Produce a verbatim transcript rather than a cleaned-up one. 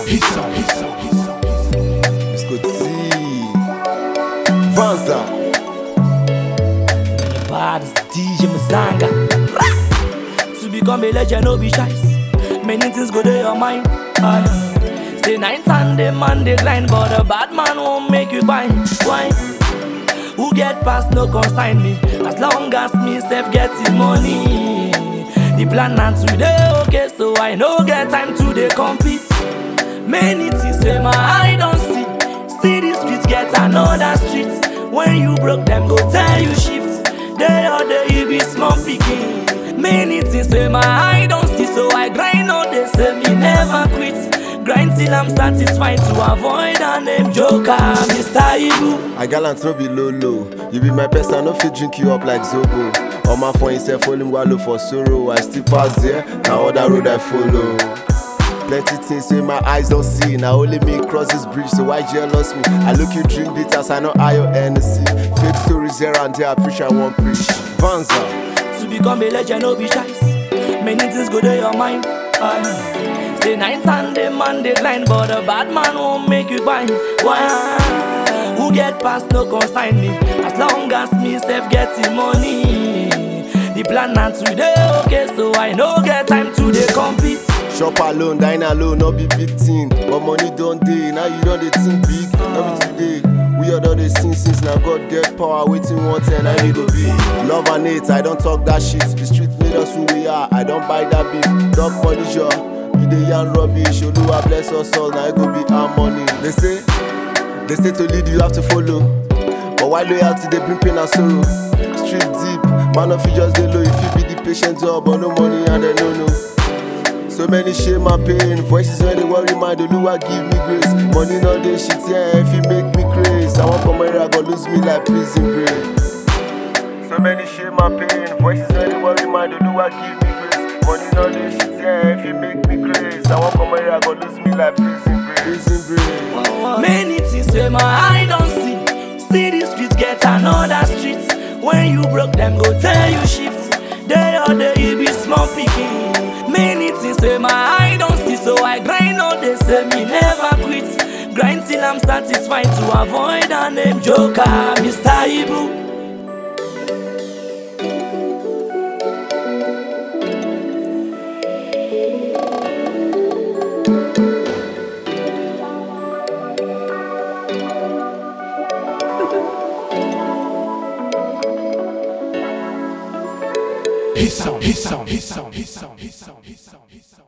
Hissa, hissa, hissa, hissa. Scotty Vanza Bad as D J Mazanga. To become a legend, no be shy. Many things go to your mind. Aye. Say night and day man they grind, but a bad man won't make you buy. Why? Who get past no consign me? As long as me self getting money. The plan not today, okay, so I no get time to dey compete. Many things say my eye don't see. See the streets get another street. When you broke them, go tell you shift. Day or day you be small picking. Many things say my eye don't see, so I grind all they say me never quit. Grind till I'm satisfied to avoid a name joker, Mister Ibu. I gallant no be low low. You be my best, I no fit drink you up like Zobo. All my phone himself only wallow for sorrow. I still pass there, now other road I follow. Plenty things wey my eyes don't see. Now only me cross this bridge, so why jealous me? I look you drink bitters, I know I your Hennessy. Fake stories here and there, I preach I won't preach. Vanza. To become a legend, no be shy. Many things go to your mind. Aye. Say night and day man they grind, but a bad man won't make you buy. Why? Who get past no consign me? As long as me self getting money. The plan not today, okay, so I no get time to dey compete. Shop alone, dine alone, no be big thing. But money don't day, now you don't dey think big. No be today. We all dey sing since now God get power, waiting one ten, I need to be. Love and hate, I don't talk that shit. The street made us who we are, I don't buy that beef. Dog money sure, you dey yarn rubbish. Oluwa bless us all, now it go be our money. They say, they say to lead you have to follow. But why loyalty they bring pain and sorrow? Street deep, man of you just dey low. If you be the patient job, but no money and they no know. So many shame and pain, voices when they worry mind, Oluwa give me grace. Money no dey shit, yeah, if you make me crazy. I want come here, I go lose me like prison break. So many shame and pain, voices when they worry mind, Oluwa give me grace. Money no dey shit, yeah, if you make me crazy. I want come here, I go lose me like prison break. Prison break. Many things say my eye don't see. See the streets get another street. When you broke them, go tell you shift. Day or day you be small picking. Many things say my eye don't see, so I grind all they say me never quit. Grind till I'm satisfied to avoid a name joker, Mister Ibu. Hissa, hissa, hissa, hissa, hissa, hissa, hissa.